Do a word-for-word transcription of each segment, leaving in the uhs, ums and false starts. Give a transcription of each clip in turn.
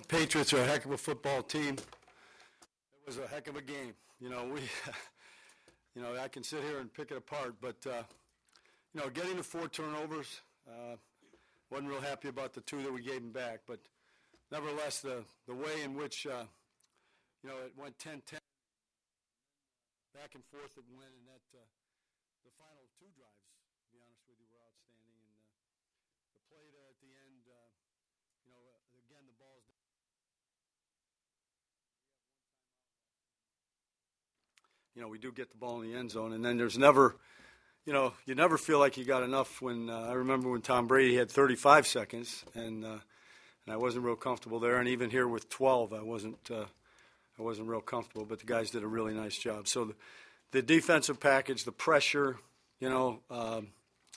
Patriots are a heck of a football team. It was a heck of a game. You know, we, you know, I can sit here and pick it apart, but, uh, you know, getting the four turnovers, uh, wasn't real happy about the two that we gave them back. But nevertheless, the, the way in which, uh, you know, it went ten ten, back and forth it went, and that uh, the final two drives, to be honest with you, were outstanding. And uh, the play there at the end, uh, you know, uh, again, the ball's you know, we do get the ball in the end zone, and then there's never, you know, you never feel like you got enough when, uh, I remember when Tom Brady had thirty-five seconds, and uh, and I wasn't real comfortable there, and even here with twelve, I wasn't, uh, I wasn't real comfortable, but the guys did a really nice job. So the, the defensive package, the pressure, you know, um,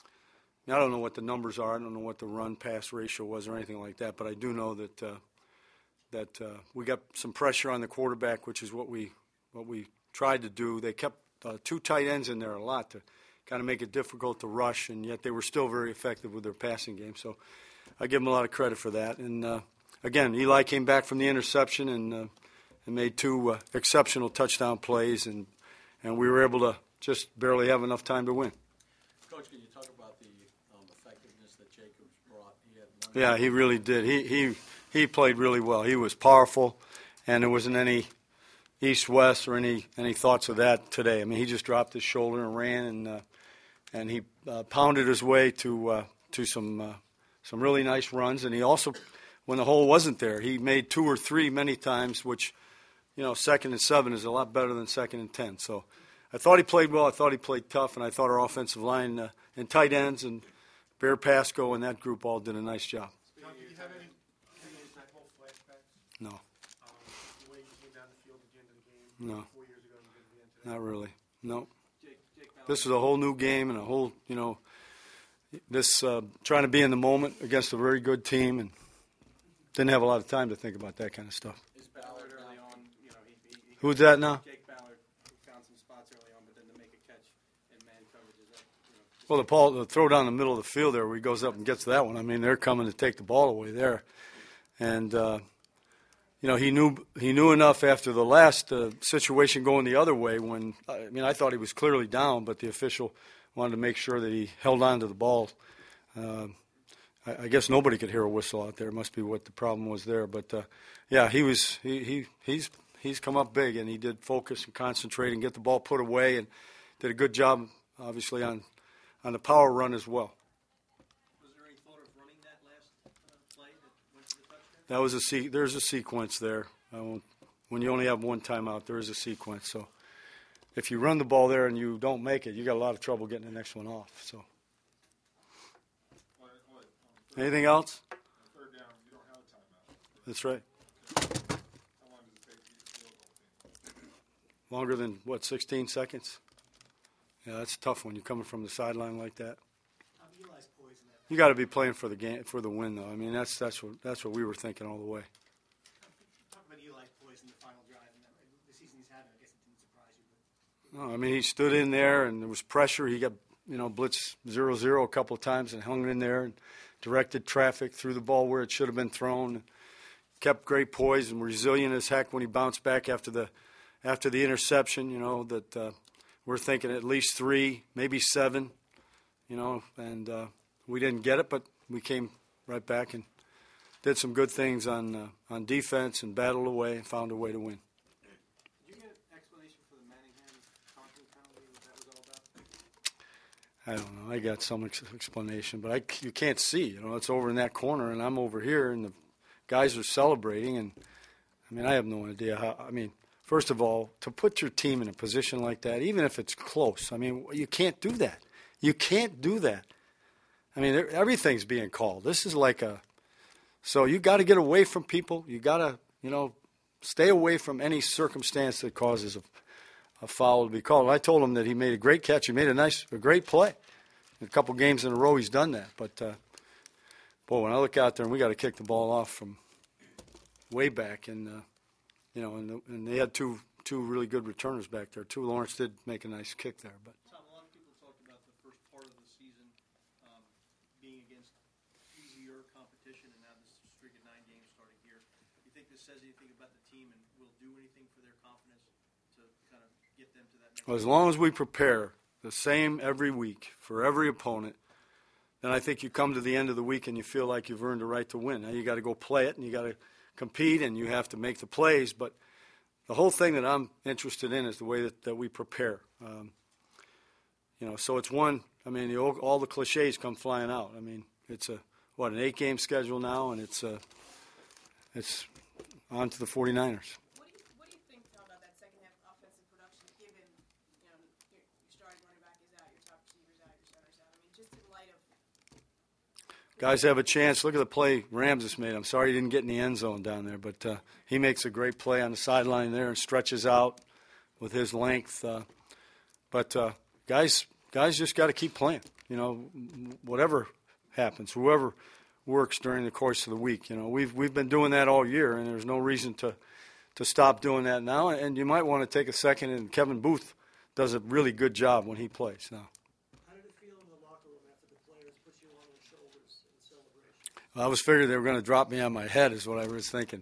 I don't know what the numbers are, I don't know what the run-pass ratio was or anything like that, but I do know that, uh, that uh, we got some pressure on the quarterback, which is what we, what we tried to do. They kept uh, two tight ends in there a lot to kind of make it difficult to rush, and yet they were still very effective with their passing game. So I give them a lot of credit for that. And, uh, again, Eli came back from the interception and, uh, and made two uh, exceptional touchdown plays, and, and we were able to just barely have enough time to win. Coach, can you talk about the um, effectiveness that Jacobs brought? He had one yeah, he really did. He, he, he played really well. He was powerful, and there wasn't any – east-west or any any thoughts of that today. I mean, he just dropped his shoulder and ran, and uh, and he uh, pounded his way to uh, to some uh, some really nice runs. And he also, when the hole wasn't there, he made two or three many times, which, you know, second and seven is a lot better than second and ten. So I thought he played well. I thought he played tough, and I thought our offensive line uh, and tight ends and Bear Pasco and that group all did a nice job. John, did you have any, any technical flashbacks? No. Um, the way you came down the field at the end of the game No. four years ago and you did at the end today? Not really. No. Jake, Jake This is a whole new game and a whole, you know, this uh, trying to be in the moment against a very good team, and didn't have a lot of time to think about that kind of stuff. Is Ballard early on, you know, he, he, he Who's that now? Jake Ballard found some spots early on, but then to make a catch in man coverage, is that, you know, just Well, the, ball, the throw down the middle of the field there where he goes up and gets that one. I mean, they're coming to take the ball away there. And, uh, you know, he knew he knew enough after the last uh, situation going the other way when, I mean, I thought he was clearly down, but the official wanted to make sure that he held on to the ball. Uh, I, I guess nobody could hear a whistle out there. It must be what the problem was there. But, uh, yeah, he was he, he he's he's come up big, and he did focus and concentrate and get the ball put away, and did a good job, obviously, on, on the power run as well. was there any thought of running that last uh, play that went to the touchdown? That was a se- there's a sequence there. I won't, when you only have one timeout, there is a sequence. So if you run the ball there and you don't make it, you got a lot of trouble getting the next one off. So What, what, um, anything else? third down, you don't have a timeout. That's right. How long does it take to get the field goal team? Longer than what, sixteen seconds? Yeah, that's a tough one. You're coming from the sideline like that. You got to be playing for the game, for the win, though. I mean, that's that's what that's what we were thinking all the way. Talk about Eli's poise in the final drive and that, the season he's having. I guess it didn't surprise you. But No, I mean, he stood in there, and there was pressure. He got, you know, blitz zero zero a couple of times and hung in there and directed traffic, threw the ball where it should have been thrown, kept great poise and resilient as heck when he bounced back after the after the interception. You know, that uh, we're thinking at least three, maybe seven, you know, and uh, we didn't get it, but we came right back and did some good things on uh, on defense and battled away and found a way to win. Did you get an explanation for the Manningham taunting penalty, what that was all about? I don't know. I got some ex- explanation, but I, you can't see. You know, it's over in that corner, and I'm over here, and the guys are celebrating. And, I mean, I have no idea how. I mean, first of all, to put your team in a position like that, even if it's close, I mean, you can't do that. You can't do that. I mean, everything's being called. This is like a – so you got to get away from people. You got to, you know, stay away from any circumstance that causes a, a foul to be called. And I told him that he made a great catch. He made a nice, a great play. In a couple games in a row he's done that. But, uh, boy, when I look out there and we got to kick the ball off from way back, and, uh, you know, and, the, and they had two two really good returners back there, too. Lawrence did make a nice kick there. But Tom, a lot of people talked about the first part of the season um, being against easier competition, and now this streak of nine games starting here. You think this says anything about the team and will do anything for their confidence to kind of get them to that next Well, as long as we prepare the same every week for every opponent, then I think you come to the end of the week and you feel like you've earned the right to win. Now you got to go play it and you got to compete and you have to make the plays. But the whole thing that I'm interested in is the way that, that we prepare. Um, you know, so it's one. I mean, the, all the cliches come flying out. I mean, it's a what an eight-game schedule now, and it's uh, it's on to the 49ers. What do you what do you think Tom, about that second half offensive production, given you know your, your starting running back is out, your top receivers out, your centers out? I mean, just in light of Guys have a chance. Look at the play Ramses made. I'm sorry he didn't get in the end zone down there, but uh, he makes a great play on the sideline there and stretches out with his length. Uh, but uh, guys, guys just got to keep playing. You know, whatever happens, whoever works during the course of the week. You know, we've we've been doing that all year, and there's no reason to to stop doing that now. And you might want to take a second. And Kevin Booth does a really good job when he plays now. How did it feel in the locker room after the players put you on their shoulders in celebration? I was figuring they were going to drop me on my head, is what I was thinking.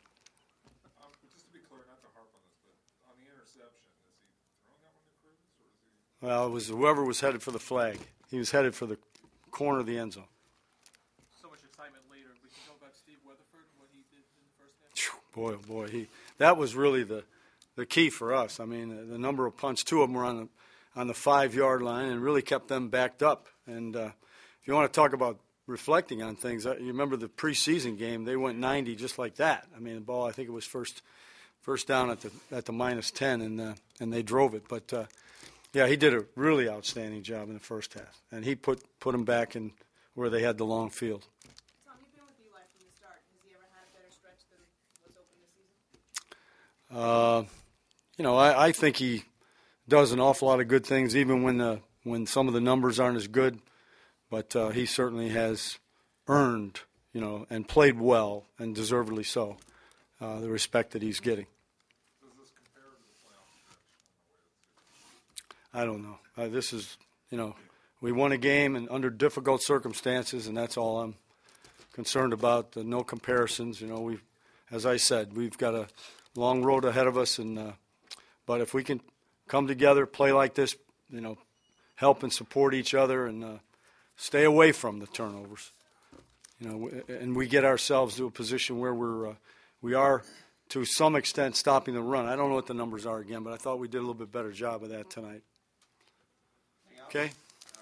Um, just to be clear, not to harp on this, but on the interception, is he throwing that one to Cruz, or is he? Well, it was whoever was headed for the flag. He was headed for the corner of the end zone. So much excitement later. We can talk about Steve Weatherford and what he did in the first half. Phew, boy, oh boy, he that was really the the key for us. I mean, the, the number of punts, two of them were on the on the five-yard line, and really kept them backed up. And uh, if you want to talk about reflecting on things, uh, you remember the preseason game? They went ninety just like that. I mean, the ball, I think it was first first down at the at the minus ten, and uh, and they drove it. But uh, yeah, he did a really outstanding job in the first half, and he put put them back in where they had the long field. Tom, you've been with Eli from the start. Has he ever had a better stretch than what's open this season? Uh, you know, I, I think he does an awful lot of good things, even when the when some of the numbers aren't as good. But uh, he certainly has earned, you know, and played well, and deservedly so, uh, the respect that he's getting. Does this compare to the playoff stretch in the way I don't know. Uh, this is, you know, we won a game and under difficult circumstances, and that's all I'm concerned about. Uh, no comparisons. You know, we, as I said, we've got a long road ahead of us, and uh, but if we can come together, play like this, you know, help and support each other, and uh, stay away from the turnovers, you know, and we get ourselves to a position where we're uh, we are to some extent stopping the run. I don't know what the numbers are again, but I thought we did a little bit better job of that tonight. Okay.